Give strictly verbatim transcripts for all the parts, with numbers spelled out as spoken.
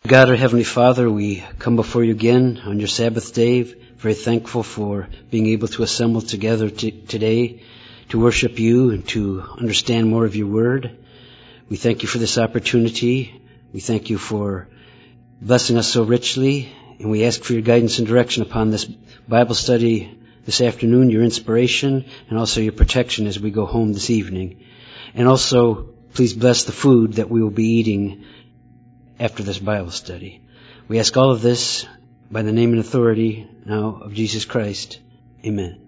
God, our Heavenly Father, we come before you again on your Sabbath day, very thankful for being able to assemble together t- today to worship you and to understand more of your word. We thank you for this opportunity. We thank you for blessing us so richly, and we ask for your guidance and direction upon this Bible study this afternoon, your inspiration, and also your protection as we go home this evening. And also, please bless the food that we will be eating after this Bible study. We ask all of this by the name and authority now of Jesus Christ. Amen.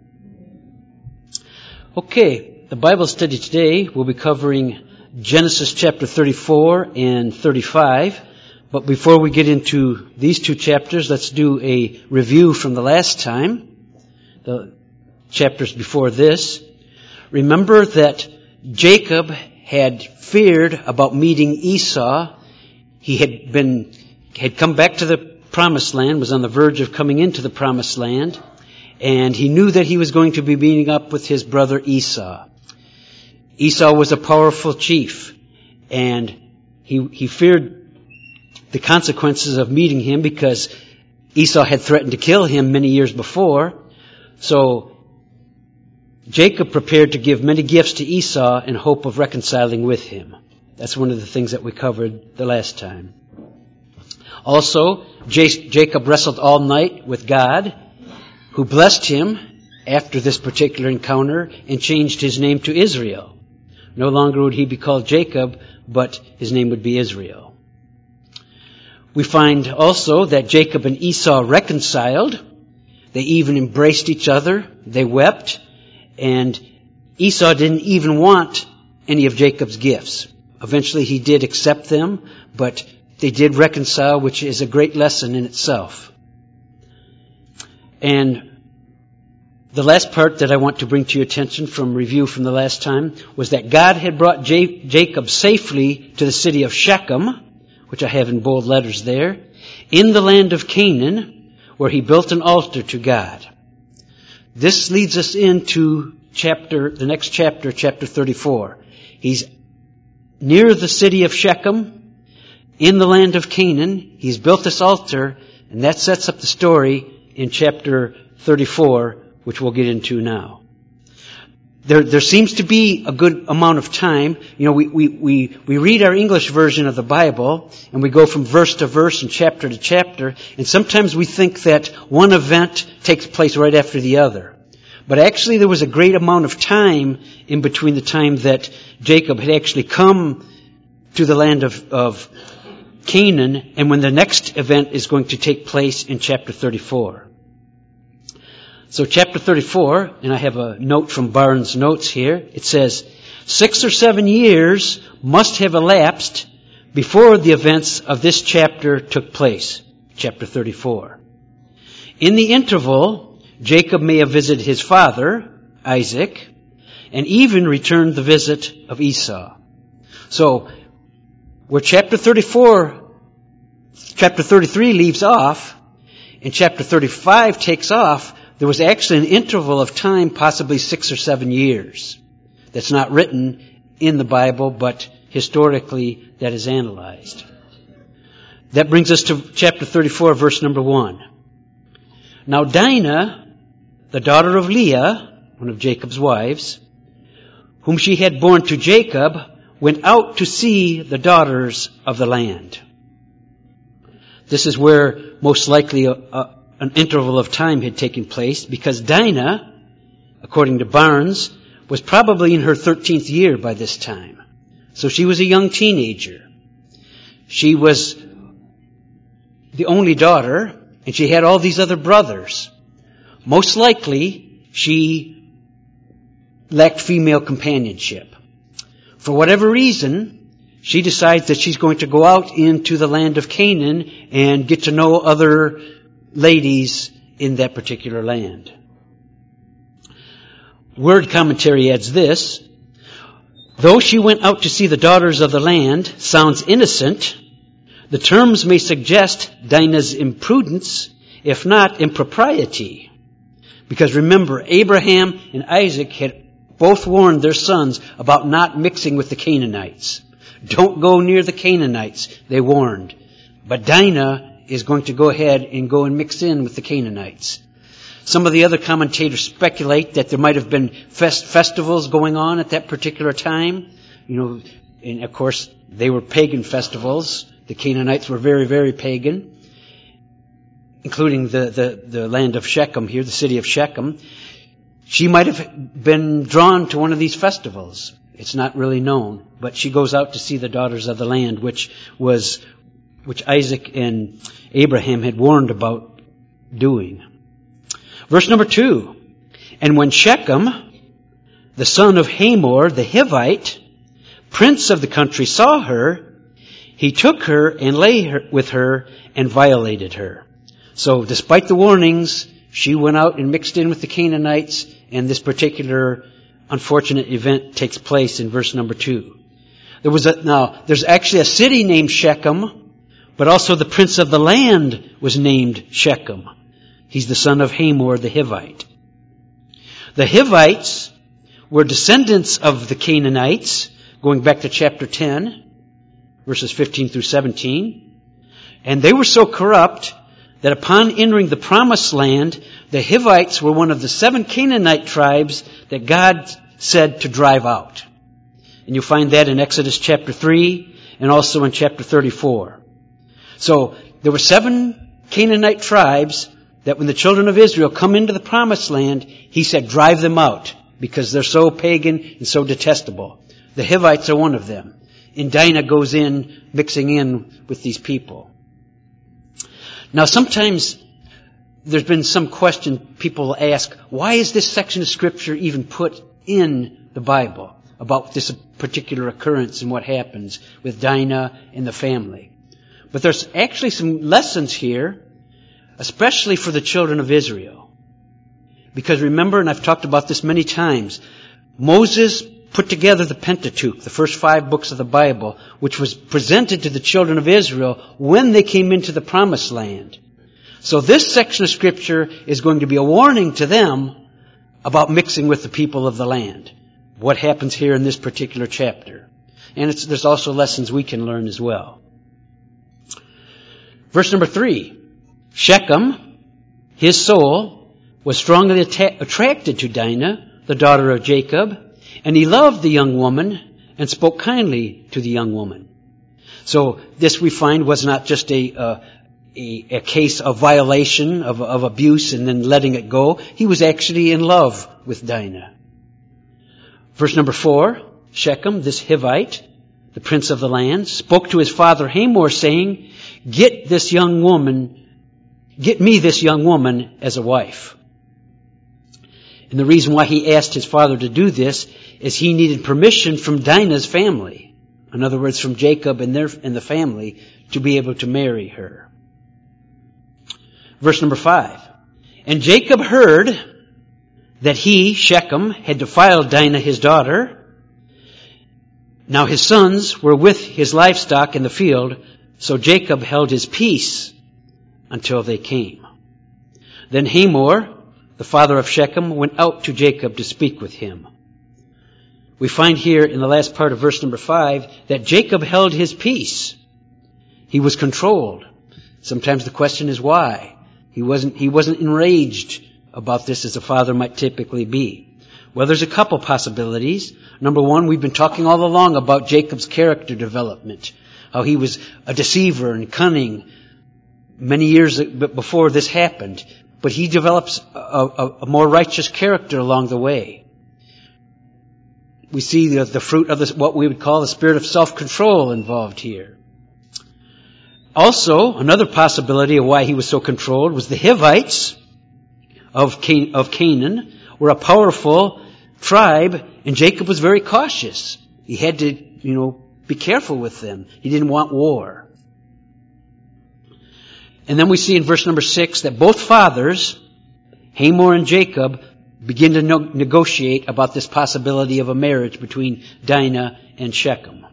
Okay, the Bible study today will be covering Genesis chapter thirty-four and thirty-five. But before we get into these two chapters, let's do a review from the last time, the chapters before this. Remember that Jacob had feared about meeting Esau. He had been, had come back to the promised land, was on the verge of coming into the promised land, and he knew that he was going to be meeting up with his brother Esau. Esau was a powerful chief, and he, he feared the consequences of meeting him because Esau had threatened to kill him many years before. So Jacob prepared to give many gifts to Esau in hope of reconciling with him. That's one of the things that we covered the last time. Also, Jacob wrestled all night with God, who blessed him after this particular encounter and changed his name to Israel. No longer would he be called Jacob, but his name would be Israel. We find also that Jacob and Esau reconciled. They even embraced each other. They wept. And Esau didn't even want any of Jacob's gifts. Eventually he did accept them, but they did reconcile, which is a great lesson in itself. And the last part that I want to bring to your attention from review from the last time was that God had brought J- Jacob safely to the city of Shechem, which I have in bold letters there, in the land of Canaan, where he built an altar to God. This leads us into chapter, the next chapter, chapter thirty-four. He's near the city of Shechem, in the land of Canaan. He's built this altar, and that sets up the story in chapter thirty-four, which we'll get into now. There, there seems to be a good amount of time. You know, we, we, we, we read our English version of the Bible, and we go from verse to verse and chapter to chapter, and sometimes we think that one event takes place right after the other. But actually there was a great amount of time in between the time that Jacob had actually come to the land of, of Canaan and when the next event is going to take place in chapter thirty-four. So chapter thirty-four, and I have a note from Barnes' notes here, it says, six or seven years must have elapsed before the events of this chapter took place, chapter thirty-four. In the interval, Jacob may have visited his father, Isaac, and even returned the visit of Esau. So, where chapter thirty-four, chapter thirty-three leaves off, and chapter thirty-five takes off, there was actually an interval of time, possibly six or seven years. That's not written in the Bible, but historically that is analyzed. That brings us to chapter thirty-four, verse number one. Now Dinah, the daughter of Leah, one of Jacob's wives, whom she had borne to Jacob, went out to see the daughters of the land. This is where most likely a, a, an interval of time had taken place, because Dinah, according to Barnes, was probably in her thirteenth year by this time. So she was a young teenager. She was the only daughter, and she had all these other brothers. Most likely, she lacked female companionship. For whatever reason, she decides that she's going to go out into the land of Canaan and get to know other ladies in that particular land. Word commentary adds this: though she went out to see the daughters of the land sounds innocent, the terms may suggest Dinah's imprudence, if not impropriety. Because remember, Abraham and Isaac had both warned their sons about not mixing with the Canaanites. Don't go near the Canaanites, they warned. But Dinah is going to go ahead and go and mix in with the Canaanites. Some of the other commentators speculate that there might have been fest- festivals going on at that particular time. You know, and of course, they were pagan festivals. The Canaanites were very, very pagan, including the, the, the land of Shechem here, the city of Shechem. She might have been drawn to one of these festivals. It's not really known. But she goes out to see the daughters of the land, which was, which Isaac and Abraham had warned about doing. Verse number two. And when Shechem, the son of Hamor, the Hivite, prince of the country, saw her, he took her and lay her, with her and violated her. So despite the warnings, she went out and mixed in with the Canaanites, and this particular unfortunate event takes place in verse number two. There was a, now, there's actually a city named Shechem, but also the prince of the land was named Shechem. He's the son of Hamor the Hivite. The Hivites were descendants of the Canaanites, going back to chapter ten, verses fifteen through seventeen. And they were so corrupt that upon entering the promised land, the Hivites were one of the seven Canaanite tribes that God said to drive out. And you'll find that in Exodus chapter three and also in chapter thirty-four. So there were seven Canaanite tribes that when the children of Israel come into the promised land, he said, drive them out because they're so pagan and so detestable. The Hivites are one of them. And Dinah goes in, mixing in with these people. Now sometimes there's been some question people ask, why is this section of Scripture even put in the Bible about this particular occurrence and what happens with Dinah and the family? But there's actually some lessons here, especially for the children of Israel. Because remember, and I've talked about this many times, Moses put together the Pentateuch, the first five books of the Bible, which was presented to the children of Israel when they came into the promised land. So this section of Scripture is going to be a warning to them about mixing with the people of the land. What happens here in this particular chapter. And it's, there's also lessons we can learn as well. Verse number three. Shechem, his soul, was strongly atta- attracted to Dinah, the daughter of Jacob, and he loved the young woman and spoke kindly to the young woman. So this we find was not just a, uh, a, a case of violation, of, of abuse and then letting it go. He was actually in love with Dinah. Verse number four, Shechem, this Hivite, the prince of the land, spoke to his father Hamor saying, get this young woman Get me this young woman as a wife. And the reason why he asked his father to do this is he needed permission from Dinah's family. In other words, from Jacob and their and the family to be able to marry her. Verse number five. And Jacob heard that he, Shechem, had defiled Dinah his daughter. Now his sons were with his livestock in the field, so Jacob held his peace until they came. Then Hamor, the father of Shechem, went out to Jacob to speak with him. We find here in the last part of verse number five that Jacob held his peace. He was controlled. Sometimes the question is why. He wasn't, he wasn't enraged about this as a father might typically be. Well, there's a couple possibilities. Number one, we've been talking all along about Jacob's character development. How he was a deceiver and cunning many years before this happened, but he develops a, a, a more righteous character along the way. We see the, the fruit of this, what we would call the spirit of self-control involved here. Also, another possibility of why he was so controlled was the Hivites of, Can- of Canaan were a powerful tribe, and Jacob was very cautious. He had to, you know, be careful with them. He didn't want war. And then we see in verse number six that both fathers, Hamor and Jacob, begin to no- negotiate about this possibility of a marriage between Dinah and Shechem.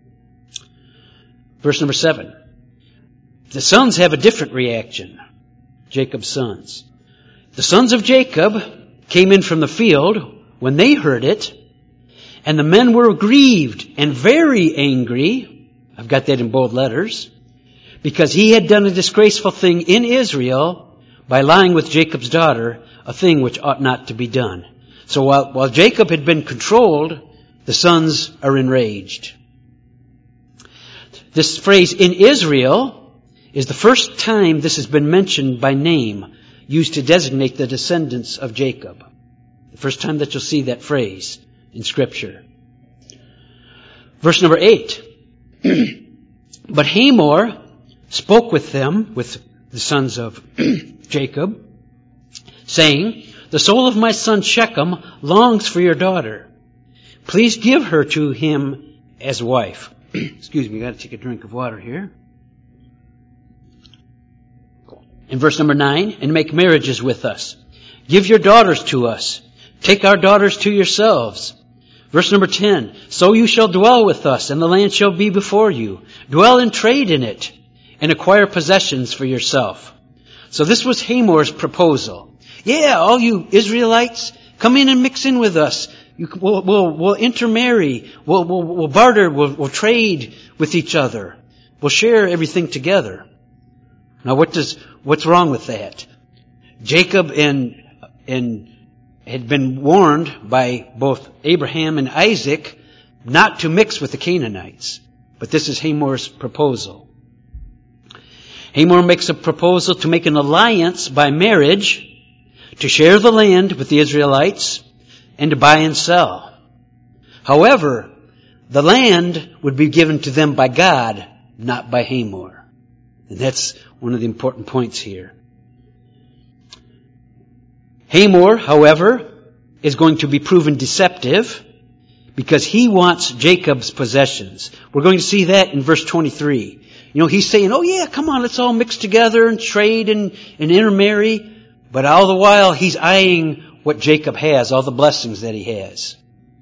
Verse number seven. The sons have a different reaction. Jacob's sons. The sons of Jacob came in from the field when they heard it, and the men were grieved and very angry. I've got that in bold letters. because he had done a disgraceful thing in Israel by lying with Jacob's daughter, a thing which ought not to be done. So while, while Jacob had been controlled, the sons are enraged. This phrase, in Israel, is the first time this has been mentioned by name, used to designate the descendants of Jacob. The first time that you'll see that phrase in Scripture. Verse number eight. But Hamor spoke with them, with the sons of Jacob, saying, the soul of my son Shechem longs for your daughter. Please give her to him as wife. Excuse me, I've got to take a drink of water here. In verse number nine, and make marriages with us. Give your daughters to us. Take our daughters to yourselves. Verse number ten, so you shall dwell with us, and the land shall be before you. Dwell and trade in it, and acquire possessions for yourself. So this was Hamor's proposal. Yeah, all you Israelites, come in and mix in with us. You, we'll, we'll, we'll intermarry. We'll, we'll, we'll barter. We'll, we'll trade with each other. We'll share everything together. Now, what does what's wrong with that? Jacob and and had been warned by both Abraham and Isaac not to mix with the Canaanites. But this is Hamor's proposal. Hamor makes a proposal to make an alliance by marriage to share the land with the Israelites and to buy and sell. However, the land would be given to them by God, not by Hamor. And that's one of the important points here. Hamor, however, is going to be proven deceptive because he wants Jacob's possessions. We're going to see that in verse twenty-three. You know, he's saying, oh yeah, come on, let's all mix together and trade and, and intermarry. But all the while, he's eyeing what Jacob has, all the blessings that he has.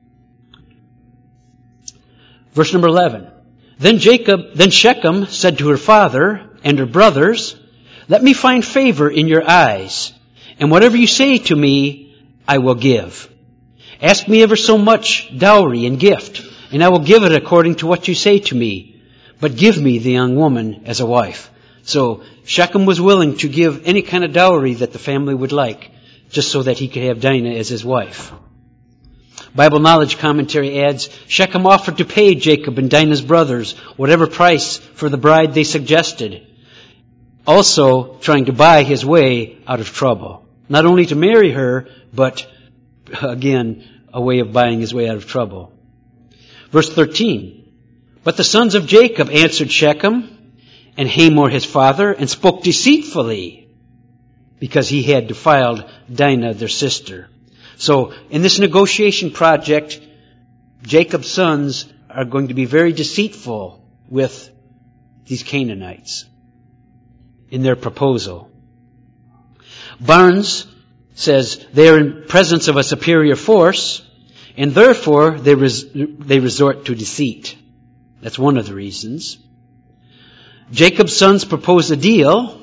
Verse number eleven. Then Jacob, then Shechem said to her father and her brothers, let me find favor in your eyes, and whatever you say to me, I will give. Ask me ever so much dowry and gift, and I will give it according to what you say to me. But give me the young woman as a wife. So Shechem was willing to give any kind of dowry that the family would like, just so that he could have Dinah as his wife. Bible Knowledge Commentary adds, Shechem offered to pay Jacob and Dinah's brothers whatever price for the bride they suggested, also trying to buy his way out of trouble. Not only to marry her, but, again, a way of buying his way out of trouble. Verse thirteen, but the sons of Jacob answered Shechem and Hamor his father and spoke deceitfully because he had defiled Dinah their sister. So in this negotiation project, Jacob's sons are going to be very deceitful with these Canaanites in their proposal. Barnes says they are in presence of a superior force, and therefore they, res- they resort to deceit. That's one of the reasons. Jacob's sons propose a deal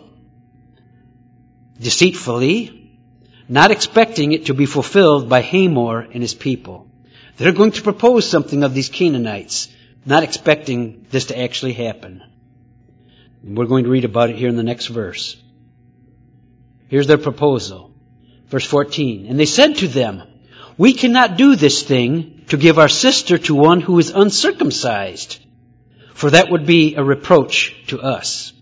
deceitfully, not expecting it to be fulfilled by Hamor and his people. They're going to propose something of these Canaanites, not expecting this to actually happen. And we're going to read about it here in the next verse. Here's their proposal. Verse fourteen. And they said to them, we cannot do this thing to give our sister to one who is uncircumcised, for that would be a reproach to us.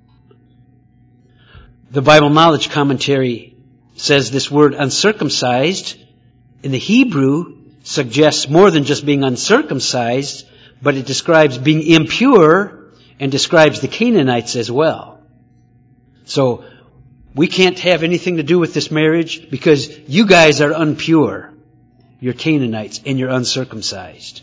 The Bible Knowledge Commentary says this word uncircumcised in the Hebrew suggests more than just being uncircumcised, but it describes being impure and describes the Canaanites as well. So we can't have anything to do with this marriage because you guys are impure. You're Canaanites and you're uncircumcised.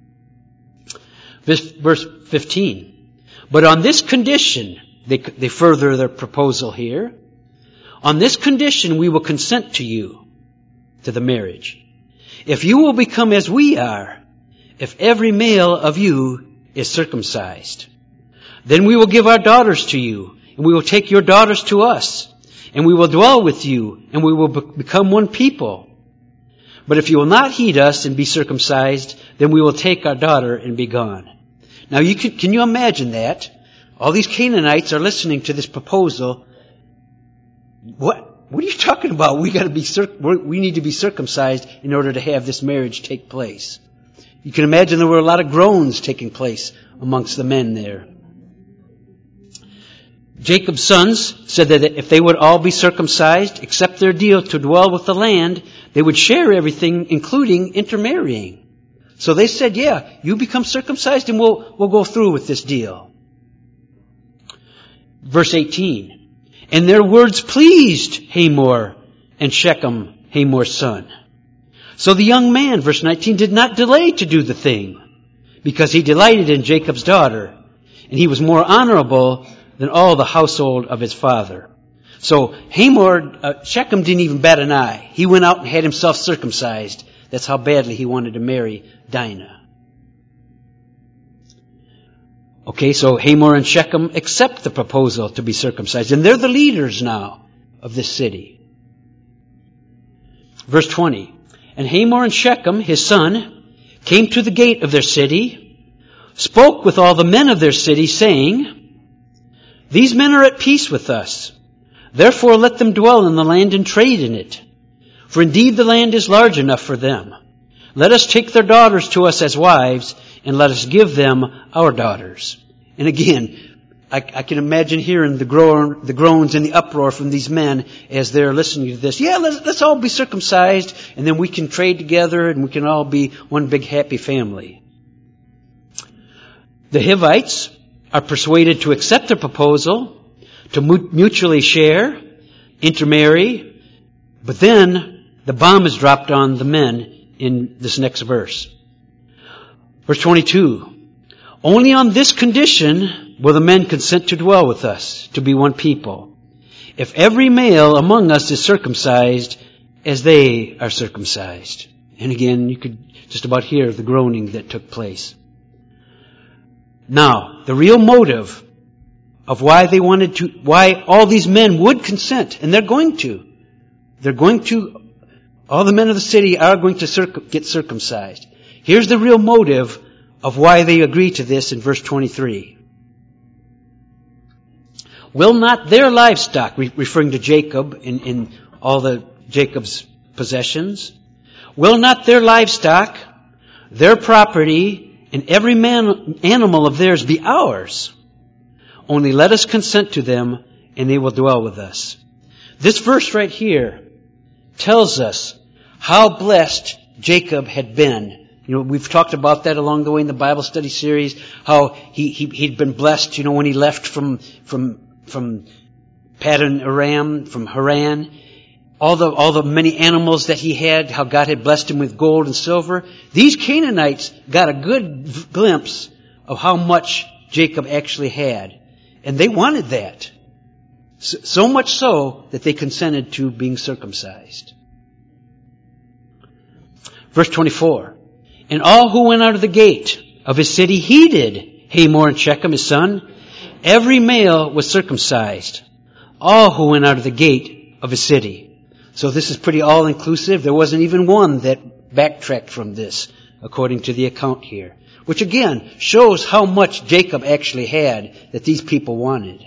Verse fifteen. But on this condition, they, they further their proposal here. On this condition, we will consent to you, to the marriage. If you will become as we are, if every male of you is circumcised, then we will give our daughters to you, and we will take your daughters to us, and we will dwell with you, and we will be- become one people. But if you will not heed us and be circumcised, then we will take our daughter and be gone. Now, you can, can you imagine that? All these Canaanites are listening to this proposal. What? What are you talking about? We got to be circ- we need to be circumcised in order to have this marriage take place. You can imagine there were a lot of groans taking place amongst the men there. Jacob's sons said that if they would all be circumcised, accept their deal to dwell with the land, they would share everything, including intermarrying. So they said, yeah, you become circumcised and we'll, we'll go through with this deal. Verse eighteen. And their words pleased Hamor and Shechem, Hamor's son. So the young man, verse nineteen, did not delay to do the thing, because he delighted in Jacob's daughter, and he was more honorable than all the household of his father. So Hamor, uh, Shechem didn't even bat an eye. He went out and had himself circumcised. That's how badly he wanted to marry Dinah. Okay, so Hamor and Shechem accept the proposal to be circumcised, and they're the leaders now of this city. Verse twenty. And Hamor and Shechem, his son, came to the gate of their city, spoke with all the men of their city, saying, These men are at peace with us. Therefore let them dwell in the land and trade in it. For indeed the land is large enough for them. Let us take their daughters to us as wives, and let us give them our daughters. And again, I, I can imagine hearing the, groan, the groans and the uproar from these men as they're listening to this. Yeah, let's, let's all be circumcised, and then we can trade together, and we can all be one big happy family. The Hivites are persuaded to accept the proposal, to mutually share, intermarry, but then the bomb is dropped on the men in this next verse. Verse twenty-two. Only on this condition will the men consent to dwell with us, to be one people. If every male among us is circumcised as they are circumcised. And again, you could just about hear the groaning that took place. Now, the real motive of why they wanted to, why all these men would consent, and they're going to. They're going to, all the men of the city are going to circ- get circumcised. Here's the real motive of why they agree to this in verse twenty-three. Will not their livestock, re- referring to Jacob in, in all the Jacob's possessions, will not their livestock, their property, and every man, animal of theirs be ours? Only let us consent to them, and they will dwell with us. This verse right here tells us how blessed Jacob had been. You know, we've talked about that along the way in the Bible study series, how he, he, he'd been blessed, you know, when he left from, from, from Paddan Aram, from Haran. All the, all the many animals that he had, how God had blessed him with gold and silver. These Canaanites got a good glimpse of how much Jacob actually had. And they wanted that. So, so much so that they consented to being circumcised. Verse twenty-four. And all who went out of the gate of his city heeded Hamor and Shechem, his son. Every male was circumcised. All who went out of the gate of his city. So this is pretty all-inclusive. There wasn't even one that backtracked from this, according to the account here. Which again shows how much Jacob actually had that these people wanted.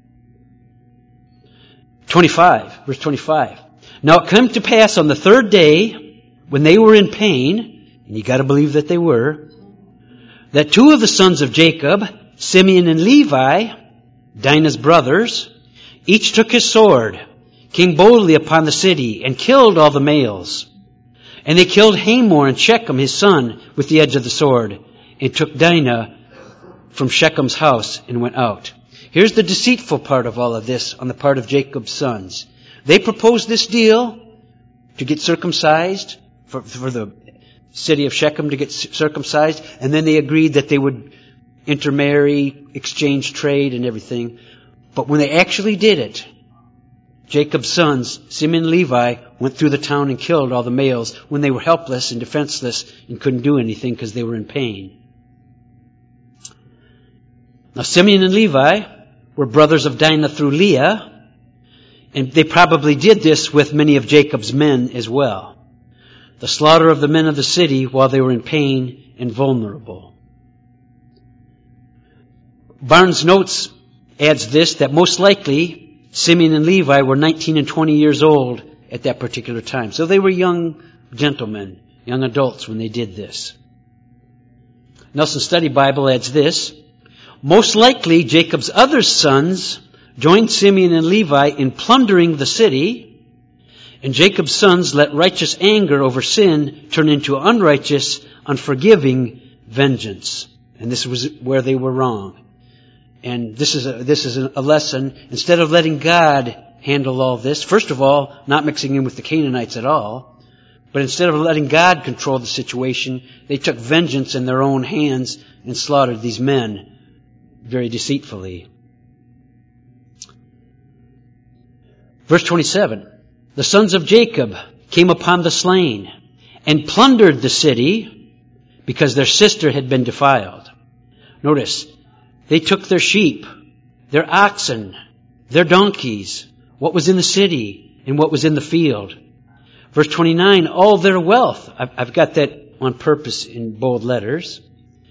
twenty-five, verse twenty-five. Now it came to pass on the third day, when they were in pain, and you got to believe that they were, that two of the sons of Jacob, Simeon and Levi, Dinah's brothers, each took his sword, came boldly upon the city, and killed all the males. And they killed Hamor and Shechem, his son, with the edge of the sword, and took Dinah from Shechem's house and went out. Here's the deceitful part of all of this on the part of Jacob's sons. They proposed this deal to get circumcised, for, for the city of Shechem to get circumcised, and then they agreed that they would intermarry, exchange trade and everything. But when they actually did it, Jacob's sons, Simeon and Levi, went through the town and killed all the males when they were helpless and defenseless and couldn't do anything because they were in pain. Now Simeon and Levi were brothers of Dinah through Leah, and they probably did this with many of Jacob's men as well. The slaughter of the men of the city while they were in pain and vulnerable. Barnes notes adds this, that most likely Simeon and Levi were nineteen and twenty years old at that particular time. So they were young gentlemen, young adults when they did this. Nelson Study Bible adds this, most likely Jacob's other sons joined Simeon and Levi in plundering the city, and Jacob's sons let righteous anger over sin turn into unrighteous, unforgiving vengeance. And this was where they were wrong. And this is a, this is a lesson. Instead of letting God handle all this, first of all, not mixing in with the Canaanites at all, but instead of letting God control the situation, they took vengeance in their own hands and slaughtered these men very deceitfully. Verse twenty-seven, the sons of Jacob came upon the slain and plundered the city because their sister had been defiled. Notice, they took their sheep, their oxen, their donkeys, what was in the city and what was in the field. Verse twenty-nine, all their wealth. I've got that on purpose in bold letters.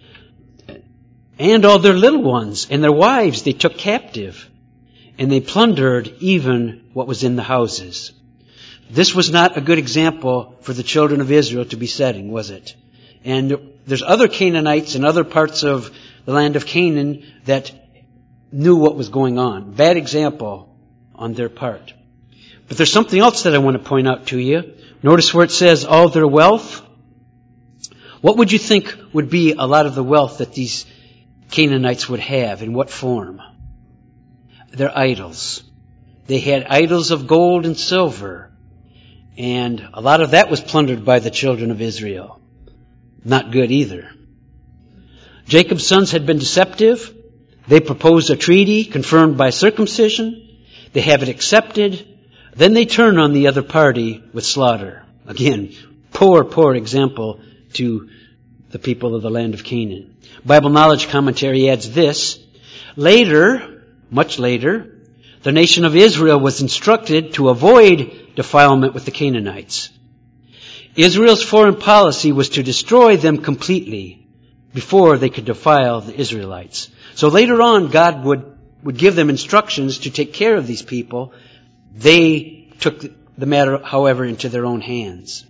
And all their little ones and their wives they took captive. And they plundered even what was in the houses. This was not a good example for the children of Israel to be setting, was it? And there's other Canaanites in other parts of the land of Canaan that knew what was going on. Bad example on their part. But there's something else that I want to point out to you. Notice where it says all their wealth. What would you think would be a lot of the wealth that these Canaanites would have? In what form? Their idols. They had idols of gold and silver. And a lot of that was plundered by the children of Israel. Not good either. Jacob's sons had been deceptive. They proposed a treaty confirmed by circumcision. They have it accepted. Then they turn on the other party with slaughter. Again, poor, poor example to the people of the land of Canaan. Bible Knowledge Commentary adds this. Later, much later, the nation of Israel was instructed to avoid defilement with the Canaanites. Israel's foreign policy was to destroy them completely before they could defile the Israelites. So later on, God would, would give them instructions to take care of these people. They took the matter, however, into their own hands.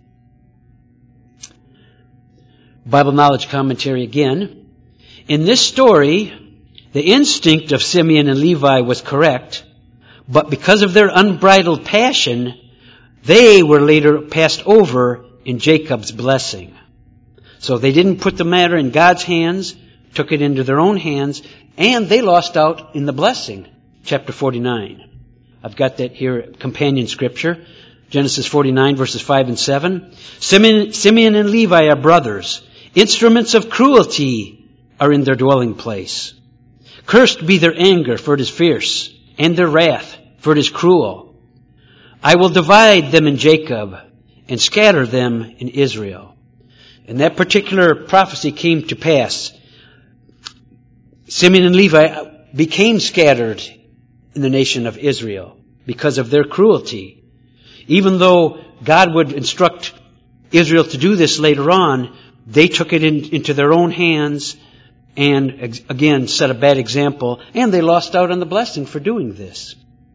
Bible Knowledge Commentary again. In this story, the instinct of Simeon and Levi was correct, but because of their unbridled passion, they were later passed over in Jacob's blessing. So they didn't put the matter in God's hands, took it into their own hands, and they lost out in the blessing. Chapter forty-nine. I've got that here, companion scripture. Genesis forty-nine, verses five and seven. Simeon, Simeon and Levi are brothers. Instruments of cruelty are in their dwelling place. Cursed be their anger, for it is fierce, and their wrath, for it is cruel. I will divide them in Jacob and scatter them in Israel. And that particular prophecy came to pass. Simeon and Levi became scattered in the nation of Israel because of their cruelty. Even though God would instruct Israel to do this later on, they took it in, into their own hands and ex- again set a bad example, and they lost out on the blessing for doing this.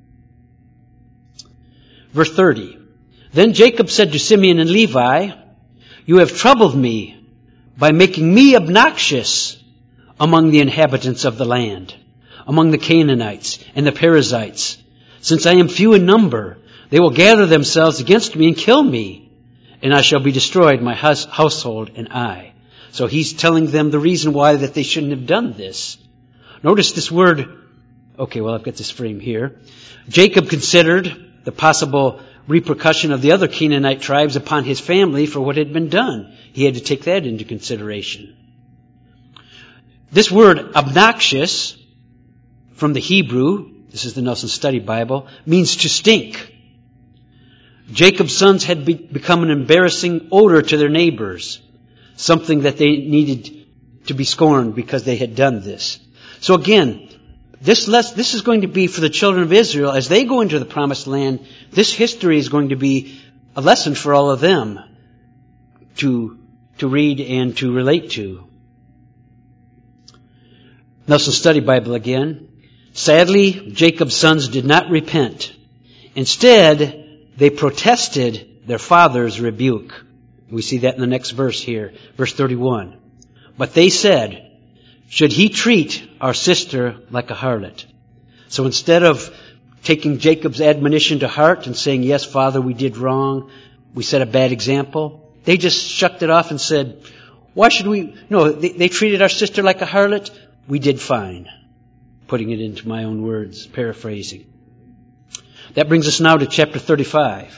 Verse thirty. Then Jacob said to Simeon and Levi, you have troubled me by making me obnoxious among the inhabitants of the land, among the Canaanites and the Perizzites. Since I am few in number, they will gather themselves against me and kill me, and I shall be destroyed, my house, household and I. So he's telling them the reason why that they shouldn't have done this. Notice this word. Okay, well, I've got this frame here. Jacob considered the possible repercussion of the other Canaanite tribes upon his family for what had been done. He had to take that into consideration. This word obnoxious from the Hebrew, this is the Nelson Study Bible, means to stink. Jacob's sons had be- become an embarrassing odor to their neighbors, something that they needed to be scorned because they had done this. So again, this, les- this is going to be for the children of Israel as they go into the promised land. This history is going to be a lesson for all of them to, to read and to relate to. Nelson Study Bible again. Sadly, Jacob's sons did not repent. Instead, they protested their father's rebuke. We see that in the next verse here, verse thirty-one. But they said, should he treat our sister like a harlot? So instead of taking Jacob's admonition to heart and saying, yes, Father, we did wrong, we set a bad example, they just shucked it off and said, why should we? No, they, they treated our sister like a harlot. We did fine. Putting it into my own words, paraphrasing. That brings us now to chapter thirty-five.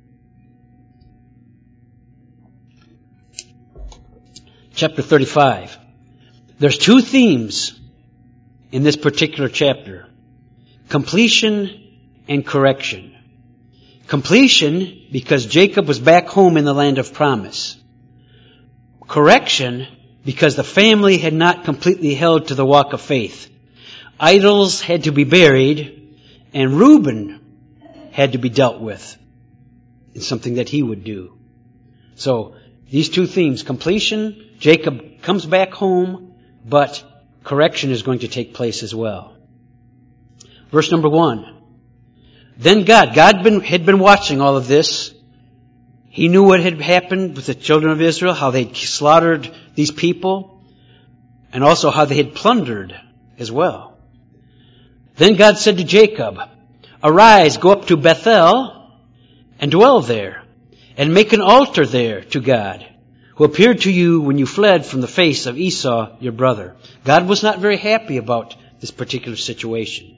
Chapter thirty-five. There's two themes in this particular chapter. Completion and correction. Completion because Jacob was back home in the land of promise. Correction because the family had not completely held to the walk of faith. Idols had to be buried, and Reuben had to be dealt with. It's something that he would do. So, these two themes, completion, Jacob comes back home, but correction is going to take place as well. Verse number one. Then God, God been, had been watching all of this. He knew what had happened with the children of Israel, how they'd slaughtered these people, and also how they had plundered as well. Then God said to Jacob, arise, go up to Bethel, and dwell there, and make an altar there to God, who appeared to you when you fled from the face of Esau, your brother. God was not very happy about this particular situation.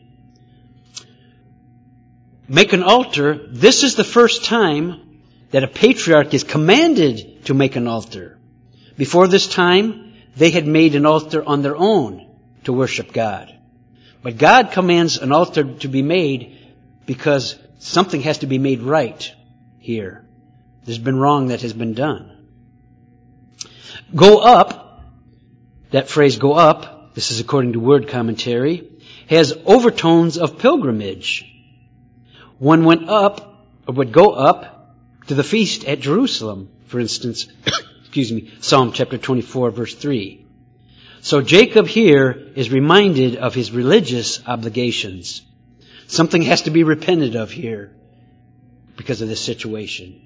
Make an altar. This is the first time that a patriarch is commanded to make an altar. Before this time, they had made an altar on their own to worship God. But God commands an altar to be made because something has to be made right here. There's been wrong that has been done. Go up, that phrase go up, this is according to Word Commentary, has overtones of pilgrimage. One went up, or would go up, to the feast at Jerusalem, for instance, excuse me, Psalm chapter twenty-four, verse three. So Jacob here is reminded of his religious obligations. Something has to be repented of here because of this situation.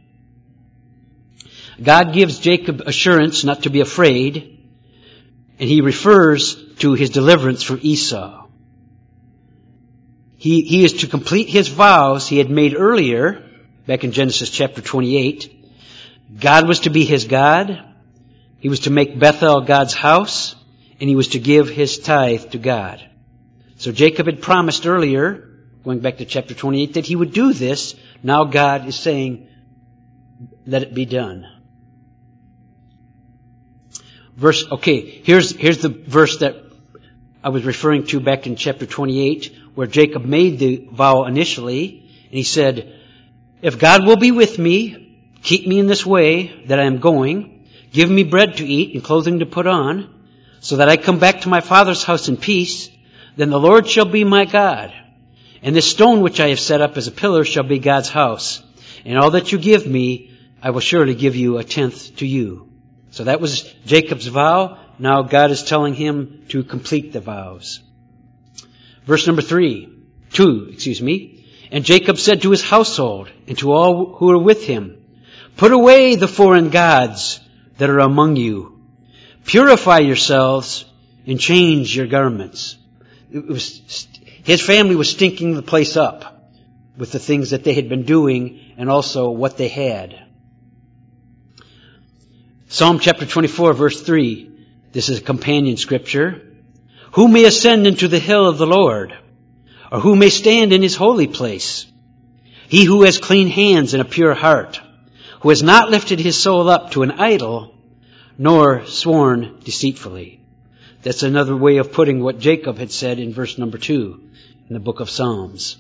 God gives Jacob assurance not to be afraid, and he refers to his deliverance from Esau. He, he is to complete his vows he had made earlier, back in Genesis chapter twenty-eight. God was to be his God. He was to make Bethel God's house, and he was to give his tithe to God. So Jacob had promised earlier, going back to chapter twenty-eight, that he would do this. Now God is saying, let it be done. Verse, okay, here's, here's the verse that I was referring to back in chapter twenty-eight, where Jacob made the vow initially, and he said, if God will be with me, keep me in this way that I am going, give me bread to eat and clothing to put on, so that I come back to my father's house in peace, then the Lord shall be my God. And this stone which I have set up as a pillar shall be God's house. And all that you give me, I will surely give you a tenth to you. So that was Jacob's vow. Now God is telling him to complete the vows. Verse number three, two, excuse me. And Jacob said to his household and to all who were with him, put away the foreign gods that are among you. Purify yourselves and change your garments. It was, his family was stinking the place up with the things that they had been doing and also what they had. Psalm chapter twenty-four, verse three. This is a companion scripture. Who may ascend into the hill of the Lord? Or who may stand in his holy place? He who has clean hands and a pure heart, who has not lifted his soul up to an idol, nor sworn deceitfully. That's another way of putting what Jacob had said in verse number two in the book of Psalms.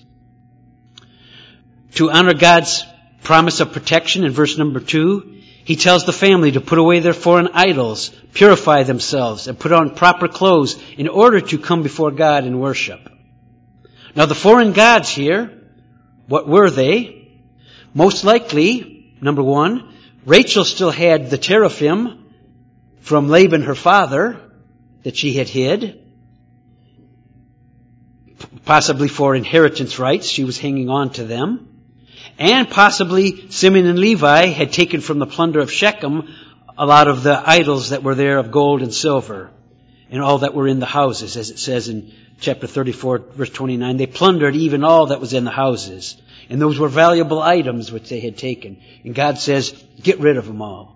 To honor God's promise of protection in verse number two, he tells the family to put away their foreign idols, purify themselves, and put on proper clothes in order to come before God and worship. Now the foreign gods here, what were they? Most likely, number one, Rachel still had the teraphim from Laban, her father, that she had hid. possibly for inheritance rights. She was hanging on to them. And possibly Simeon and Levi had taken from the plunder of Shechem a lot of the idols that were there of gold and silver and all that were in the houses, as it says in chapter thirty-four, verse twenty-nine. They plundered even all that was in the houses. And those were valuable items which they had taken. And God says, get rid of them all.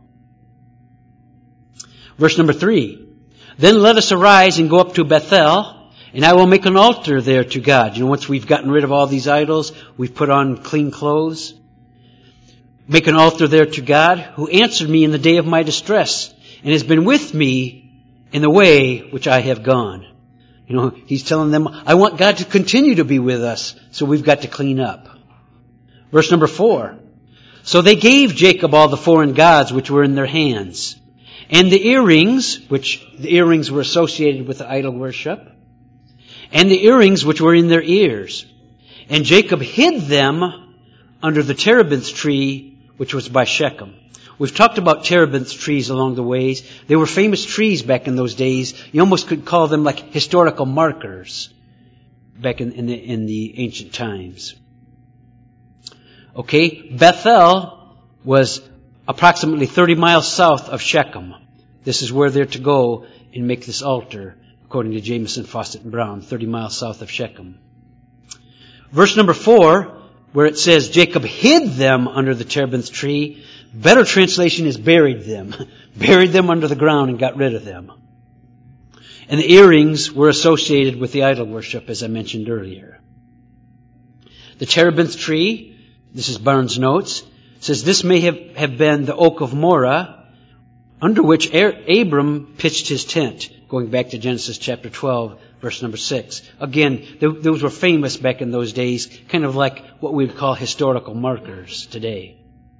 Verse number three. Then let us arise and go up to Bethel, and I will make an altar there to God. You know, once we've gotten rid of all these idols, we've put on clean clothes. Make an altar there to God, who answered me in the day of my distress, and has been with me in the way which I have gone. You know, he's telling them, I want God to continue to be with us, so we've got to clean up. Verse number four. So they gave Jacob all the foreign gods which were in their hands, and the earrings, which the earrings were associated with the idol worship, and the earrings which were in their ears. And Jacob hid them under the terebinth tree, which was by Shechem. We've talked about terebinth trees along the ways. They were famous trees back in those days. You almost could call them like historical markers back in, in, the, in the ancient times. Okay, Bethel was approximately thirty miles south of Shechem. This is where they're to go and make this altar, according to Jameson, Fawcett, and Brown, thirty miles south of Shechem. Verse number four, where it says Jacob hid them under the terebinth tree, better translation is buried them. Buried them under the ground and got rid of them. And the earrings were associated with the idol worship, as I mentioned earlier. The terebinth tree, this is Barnes' notes, says this may have, have been the oak of Morah, under which Abram pitched his tent, going back to Genesis chapter twelve, verse number six. Again, those were famous back in those days, kind of like what we would call historical markers today.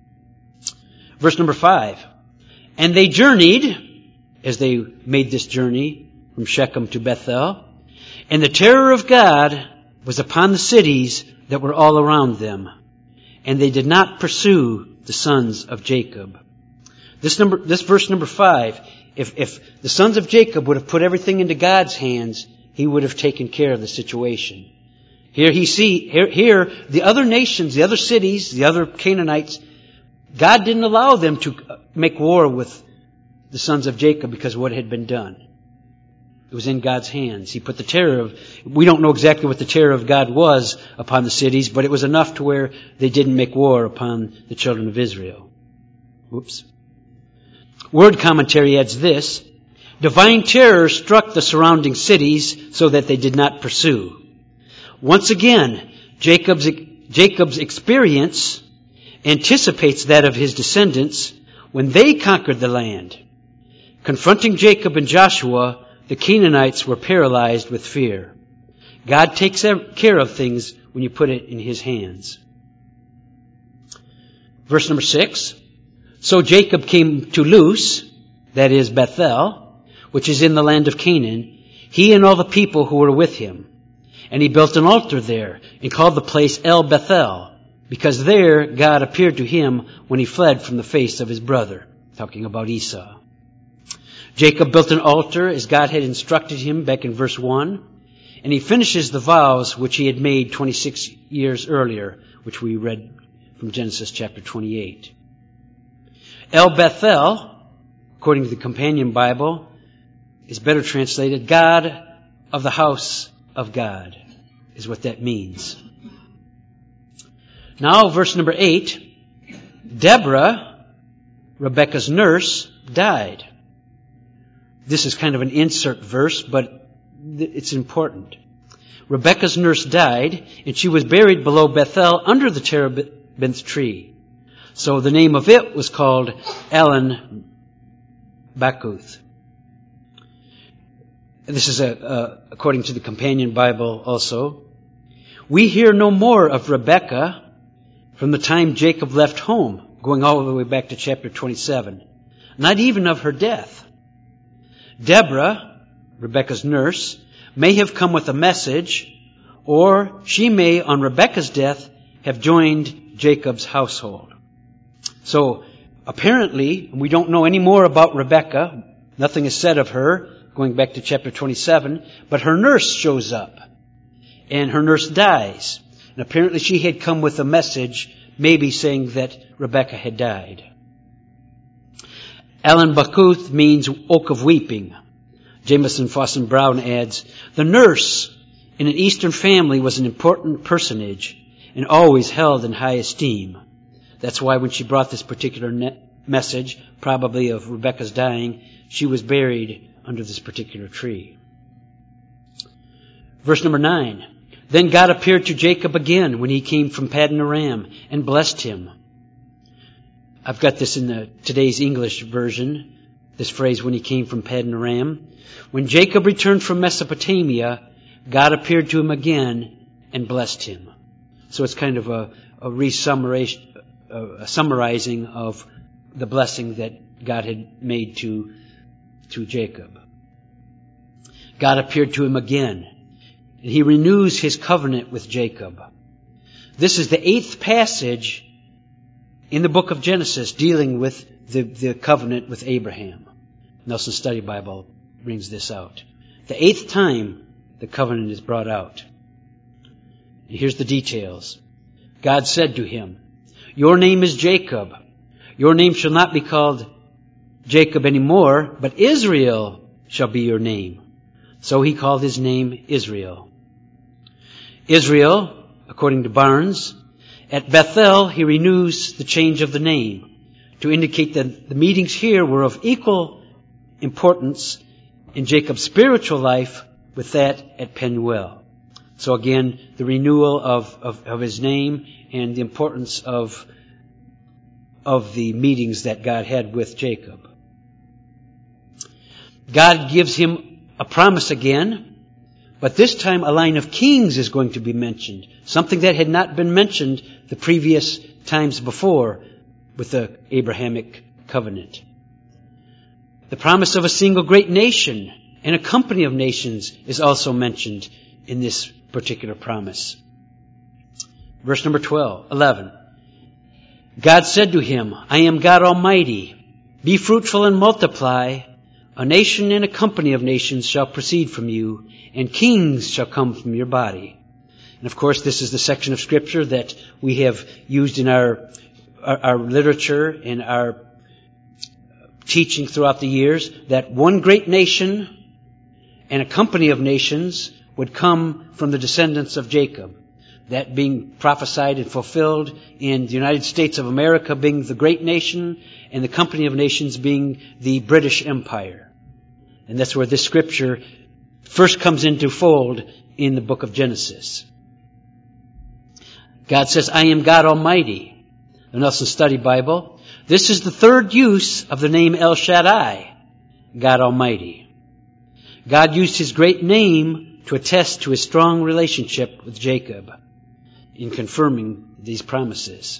Verse number five. And they journeyed, as they made this journey from Shechem to Bethel, and the terror of God was upon the cities that were all around them, and they did not pursue the sons of Jacob. This number, this verse number five, if, if the sons of Jacob would have put everything into God's hands, he would have taken care of the situation. Here he see, here, here, the other nations, the other cities, the other Canaanites, God didn't allow them to make war with the sons of Jacob because of what had been done. It was in God's hands. He put the terror of, we don't know exactly what the terror of God was upon the cities, but it was enough to where they didn't make war upon the children of Israel. Whoops. Word commentary adds this: divine terror struck the surrounding cities so that they did not pursue. Once again, Jacob's, Jacob's experience anticipates that of his descendants when they conquered the land. Confronting Jacob and Joshua, the Canaanites were paralyzed with fear. God takes care of things when you put it in His hands. Verse number six. So Jacob came to Luz, that is Bethel, which is in the land of Canaan, he and all the people who were with him. And he built an altar there and called the place El Bethel, because there God appeared to him when he fled from the face of his brother. Talking about Esau. Jacob built an altar as God had instructed him back in verse one. And he finishes the vows which he had made twenty-six years earlier, which we read from Genesis chapter twenty-eight. El Bethel, according to the Companion Bible, is better translated God of the house of God, is what that means. Now, verse number eight. Deborah, Rebekah's nurse, died. This is kind of an insert verse, but it's important. Rebekah's nurse died, and she was buried below Bethel under the terebinth tree. So the name of it was called Ellen Bakuth. This is a, uh, according to the Companion Bible also. We hear no more of Rebekah from the time Jacob left home, going all the way back to chapter twenty-seven. Not even of her death. Deborah, Rebekah's nurse, may have come with a message, or she may, on Rebekah's death, have joined Jacob's household. So, apparently, we don't know any more about Rebekah. Nothing is said of her, going back to chapter twenty-seven, but her nurse shows up. and her nurse dies. And apparently she had come with a message, maybe saying that Rebekah had died. Alan Bakuth means oak of weeping. Jameson Fawson Brown adds, the nurse in an Eastern family was an important personage and always held in high esteem. That's why when she brought this particular ne- message, probably of Rebekah's dying, she was buried under this particular tree. Verse number nine. Then God appeared to Jacob again when he came from Paddan Aram and blessed him. I've got this in the today's English version, this phrase, when he came from Paddan Aram. When Jacob returned from Mesopotamia, God appeared to him again and blessed him. So it's kind of a, a re-summarizing a summarizing of the blessing that God had made to, to Jacob. God appeared to him again, and he renews his covenant with Jacob. This is the eighth passage in the book of Genesis dealing with the, the covenant with Abraham. Nelson Study Bible brings this out. The eighth time the covenant is brought out. And here's the details. God said to him, your name is Jacob. Your name shall not be called Jacob anymore, but Israel shall be your name. So he called his name Israel. Israel, according to Barnes, at Bethel he renews the change of the name to indicate that the meetings here were of equal importance in Jacob's spiritual life with that at Penuel. So again, the renewal of, of, of his name and the importance of, of the meetings that God had with Jacob. God gives him a promise again, but this time a line of kings is going to be mentioned, something that had not been mentioned the previous times before with the Abrahamic covenant. The promise of a single great nation and a company of nations is also mentioned in this particular promise. Verse number twelve, eleven. God said to him, I am God Almighty. Be fruitful and multiply. A nation and a company of nations shall proceed from you, and kings shall come from your body. And of course, this is the section of Scripture that we have used in our, our, our literature and our teaching throughout the years, that one great nation and a company of nations would come from the descendants of Jacob. That being prophesied and fulfilled in the United States of America being the great nation and the company of nations being the British Empire. And that's where this scripture first comes into fold in the book of Genesis. God says, I am God Almighty. The Nelson Study Bible. This is the third use of the name El Shaddai, God Almighty. God used his great name to attest to his strong relationship with Jacob in confirming these promises.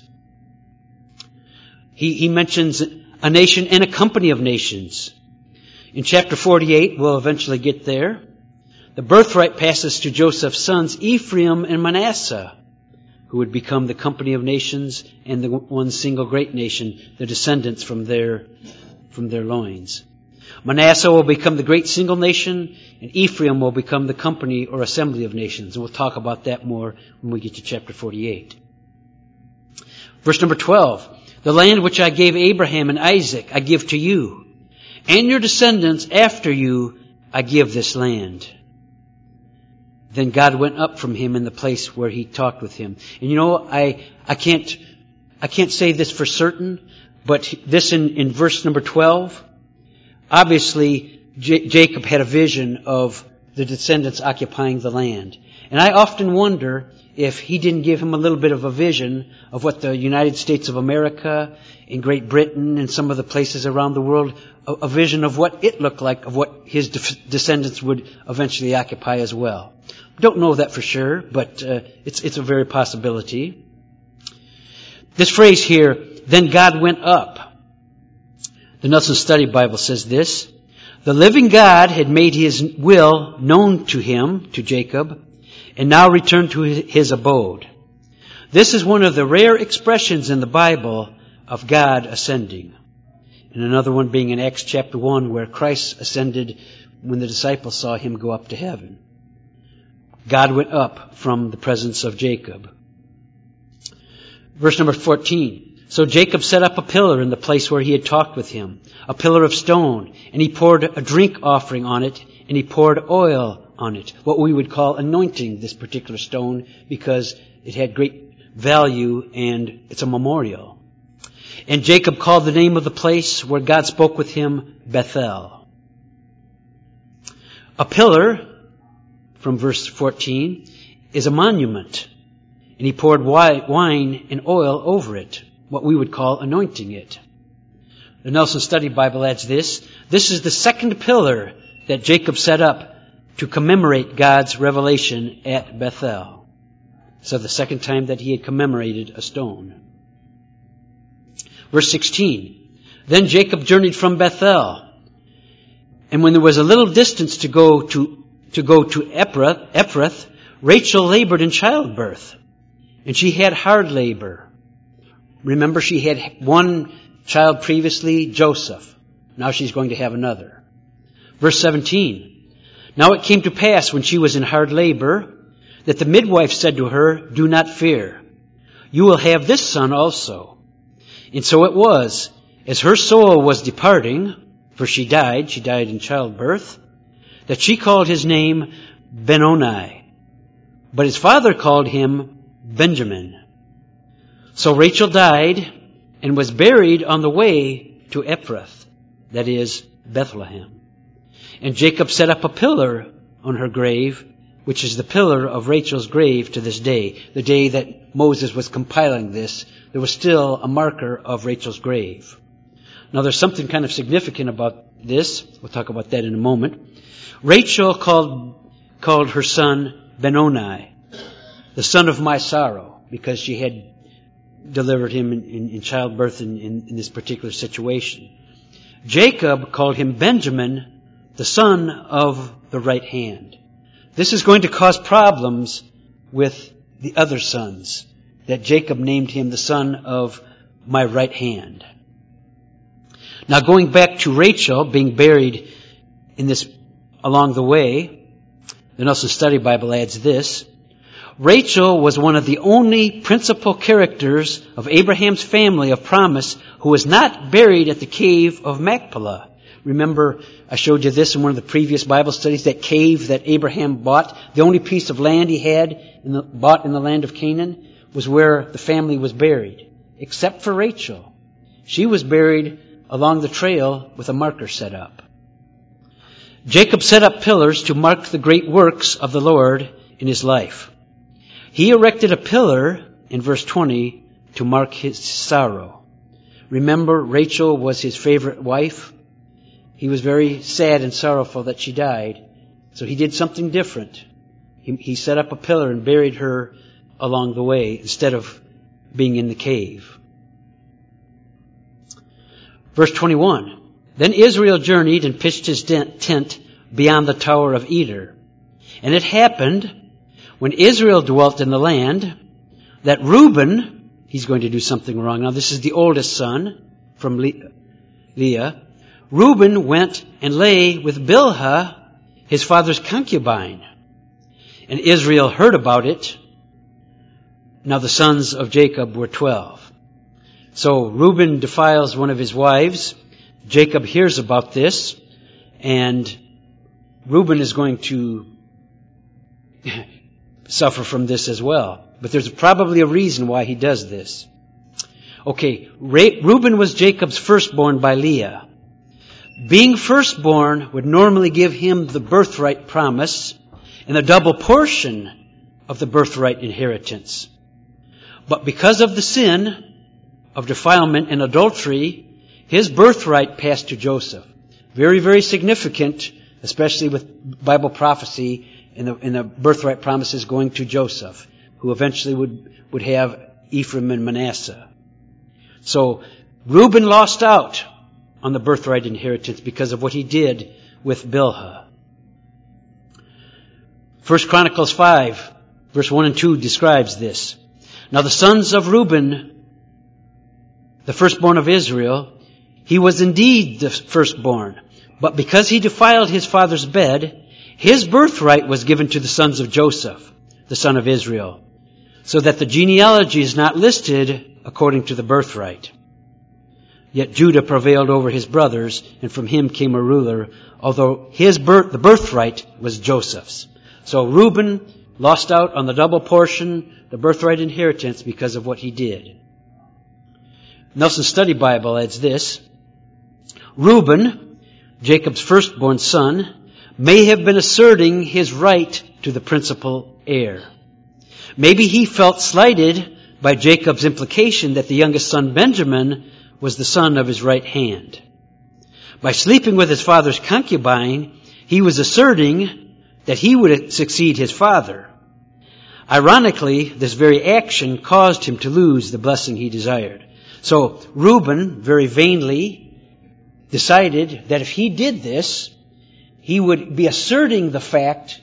He, he mentions a nation and a company of nations. In chapter forty-eight, we'll eventually get there. The birthright passes to Joseph's sons, Ephraim and Manasseh, who would become the company of nations and the one single great nation, the descendants from their, from their loins. Manasseh will become the great single nation, and Ephraim will become the company or assembly of nations. And we'll talk about that more when we get to chapter forty-eight. Verse number twelve. The land which I gave Abraham and Isaac I give to you, and your descendants after you I give this land. Then God went up from him in the place where he talked with him. And you know, I, I can't, I can't say this for certain, but this in, in verse number twelve, obviously J- Jacob had a vision of the descendants occupying the land. And I often wonder if he didn't give him a little bit of a vision of what the United States of America and Great Britain and some of the places around the world, a, a vision of what it looked like, of what his de- descendants would eventually occupy as well. Don't know that for sure, but uh, it's it's a very possibility. This phrase here, then God went up. The Nelson Study Bible says this: the living God had made his will known to him, to Jacob, and now returned to his abode. This is one of the rare expressions in the Bible of God ascending. And another one being in Acts chapter one, where Christ ascended when the disciples saw him go up to heaven. God went up from the presence of Jacob. Verse number fourteen. So Jacob set up a pillar in the place where he had talked with him, a pillar of stone, and he poured a drink offering on it, and he poured oil on it, what we would call anointing this particular stone, because it had great value and it's a memorial. And Jacob called the name of the place where God spoke with him Bethel. A pillar, from verse fourteen, is a monument. And he poured wine and oil over it, what we would call anointing it. The Nelson Study Bible adds this. This is the second pillar that Jacob set up to commemorate God's revelation at Bethel. So the second time that he had commemorated a stone. Verse sixteen. Then Jacob journeyed from Bethel. And when there was a little distance to go to, to go to Ephrath, Ephrath, Rachel labored in childbirth. And she had hard labor. Remember, she had one child previously, Joseph. Now she's going to have another. Verse seventeen. Now it came to pass when she was in hard labor that the midwife said to her, do not fear. You will have this son also. And so it was, as her soul was departing, for she died, she died in childbirth, that she called his name Benoni. But his father called him Benjamin. So Rachel died and was buried on the way to Ephrath, that is, Bethlehem. And Jacob set up a pillar on her grave, which is the pillar of Rachel's grave to this day. The day that Moses was compiling this, there was still a marker of Rachel's grave. Now there's something kind of significant about this. We'll talk about that in a moment. Rachel called, called her son Benoni, the son of my sorrow, because she had delivered him in, in, in childbirth in, in, in this particular situation. Jacob called him Benjamin, the son of the right hand. This is going to cause problems with the other sons, that Jacob named him the son of my right hand. Now going back to Rachel being buried in this along the way, the Nelson Study Bible adds this. Rachel was one of the only principal characters of Abraham's family of promise who was not buried at the cave of Machpelah. Remember, I showed you this in one of the previous Bible studies, that cave that Abraham bought. The only piece of land he had in the, bought in the land of Canaan was where the family was buried, except for Rachel. She was buried along the trail with a marker set up. Jacob set up pillars to mark the great works of the Lord in his life. He erected a pillar in verse twenty to mark his sorrow. Remember, Rachel was his favorite wife. He was very sad and sorrowful that she died. So he did something different. He, he set up a pillar and buried her along the way instead of being in the cave. Verse twenty-one. Then Israel journeyed and pitched his tent beyond the Tower of Eder. And it happened, when Israel dwelt in the land, that Reuben, he's going to do something wrong. Now this is the oldest son from Le- Leah. Reuben went and lay with Bilhah, his father's concubine. And Israel heard about it. Now the sons of Jacob were twelve. So Reuben defiles one of his wives. Jacob hears about this, and Reuben is going to suffer from this as well. But there's probably a reason why he does this. Okay, Reuben was Jacob's firstborn by Leah. Being firstborn would normally give him the birthright promise and a double portion of the birthright inheritance. But because of the sin of defilement and adultery, his birthright passed to Joseph. Very, very significant, especially with Bible prophecy and the, and the birthright promises going to Joseph, who eventually would, would have Ephraim and Manasseh. So Reuben lost out on the birthright inheritance because of what he did with Bilhah. First Chronicles five, verse one and two describes this. Now the sons of Reuben, the firstborn of Israel, he was indeed the firstborn, but because he defiled his father's bed His birthright was given to the sons of Joseph, the son of Israel, so that the genealogy is not listed according to the birthright. Yet Judah prevailed over his brothers, and from him came a ruler, although his birth, the birthright was Joseph's. So Reuben lost out on the double portion, the birthright inheritance, because of what he did. Nelson Study Bible adds this: Reuben, Jacob's firstborn son, may have been asserting his right to the principal heir. Maybe he felt slighted by Jacob's implication that the youngest son, Benjamin, was the son of his right hand. By sleeping with his father's concubine, he was asserting that he would succeed his father. Ironically, this very action caused him to lose the blessing he desired. So Reuben, very vainly, decided that if he did this, he would be asserting the fact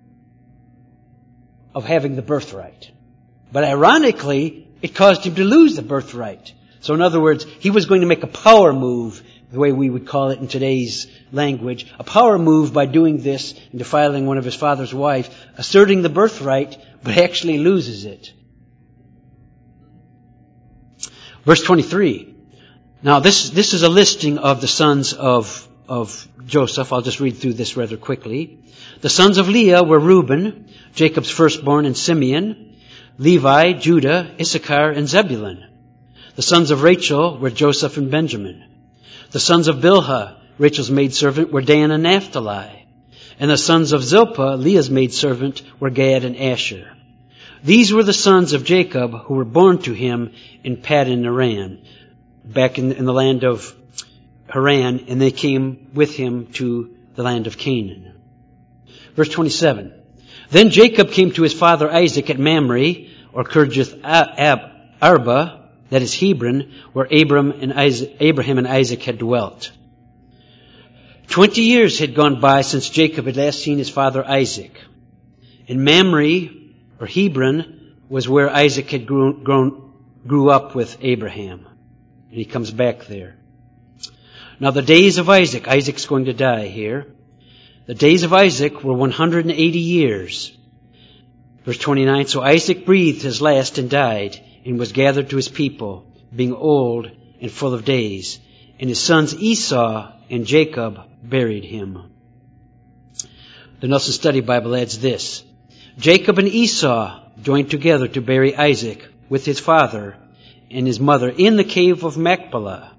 of having the birthright. But ironically, it caused him to lose the birthright. So in other words, he was going to make a power move, the way we would call it in today's language, a power move by doing this and defiling one of his father's wife, asserting the birthright, but actually loses it. Verse twenty-three. Now this, this is a listing of the sons of, of Joseph. I'll just read through this rather quickly. The sons of Leah were Reuben, Jacob's firstborn, and Simeon, Levi, Judah, Issachar, and Zebulun. The sons of Rachel were Joseph and Benjamin. The sons of Bilhah, Rachel's maidservant, were Dan and Naphtali. And the sons of Zilpah, Leah's maidservant, were Gad and Asher. These were the sons of Jacob who were born to him in Paddan Aram, back in, in the land of Haran, and they came with him to the land of Canaan. Verse twenty-seven. Then Jacob came to his father Isaac at Mamre, or Kirjath Arba, that is Hebron, where Abram and Isaac, Abraham and Isaac had dwelt. Twenty years had gone by since Jacob had last seen his father Isaac. In Mamre, or Hebron, was where Isaac had grown, grown, grew up with Abraham. And he comes back there. Now the days of Isaac, Isaac's going to die here. The days of Isaac were one hundred eighty years. Verse twenty-nine, so Isaac breathed his last and died, and was gathered to his people, being old and full of days. And his sons Esau and Jacob buried him. The Nelson Study Bible adds this: Jacob and Esau joined together to bury Isaac with his father and his mother in the cave of Machpelah.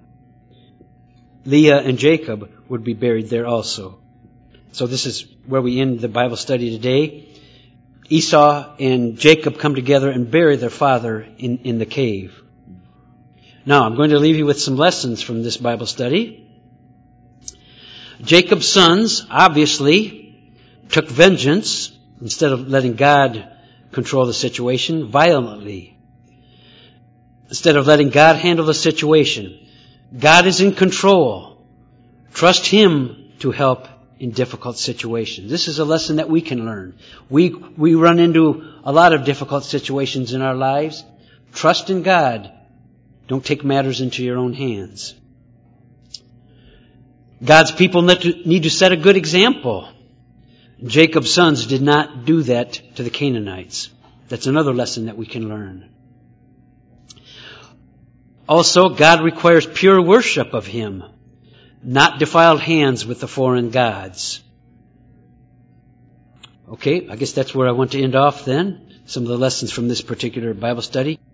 Leah and Jacob would be buried there also. So this is where we end the Bible study today. Esau and Jacob come together and bury their father in, in the cave. Now, I'm going to leave you with some lessons from this Bible study. Jacob's sons, obviously, took vengeance, instead of letting God control the situation, violently. Instead of letting God handle the situation. God is in control. Trust Him to help in difficult situations. This is a lesson that we can learn. We, we run into a lot of difficult situations in our lives. Trust in God. Don't take matters into your own hands. God's people need to set a good example. Jacob's sons did not do that to the Canaanites. That's another lesson that we can learn. Also, God requires pure worship of Him, not defiled hands with the foreign gods. Okay, I guess that's where I want to end off then. Some of the lessons from this particular Bible study.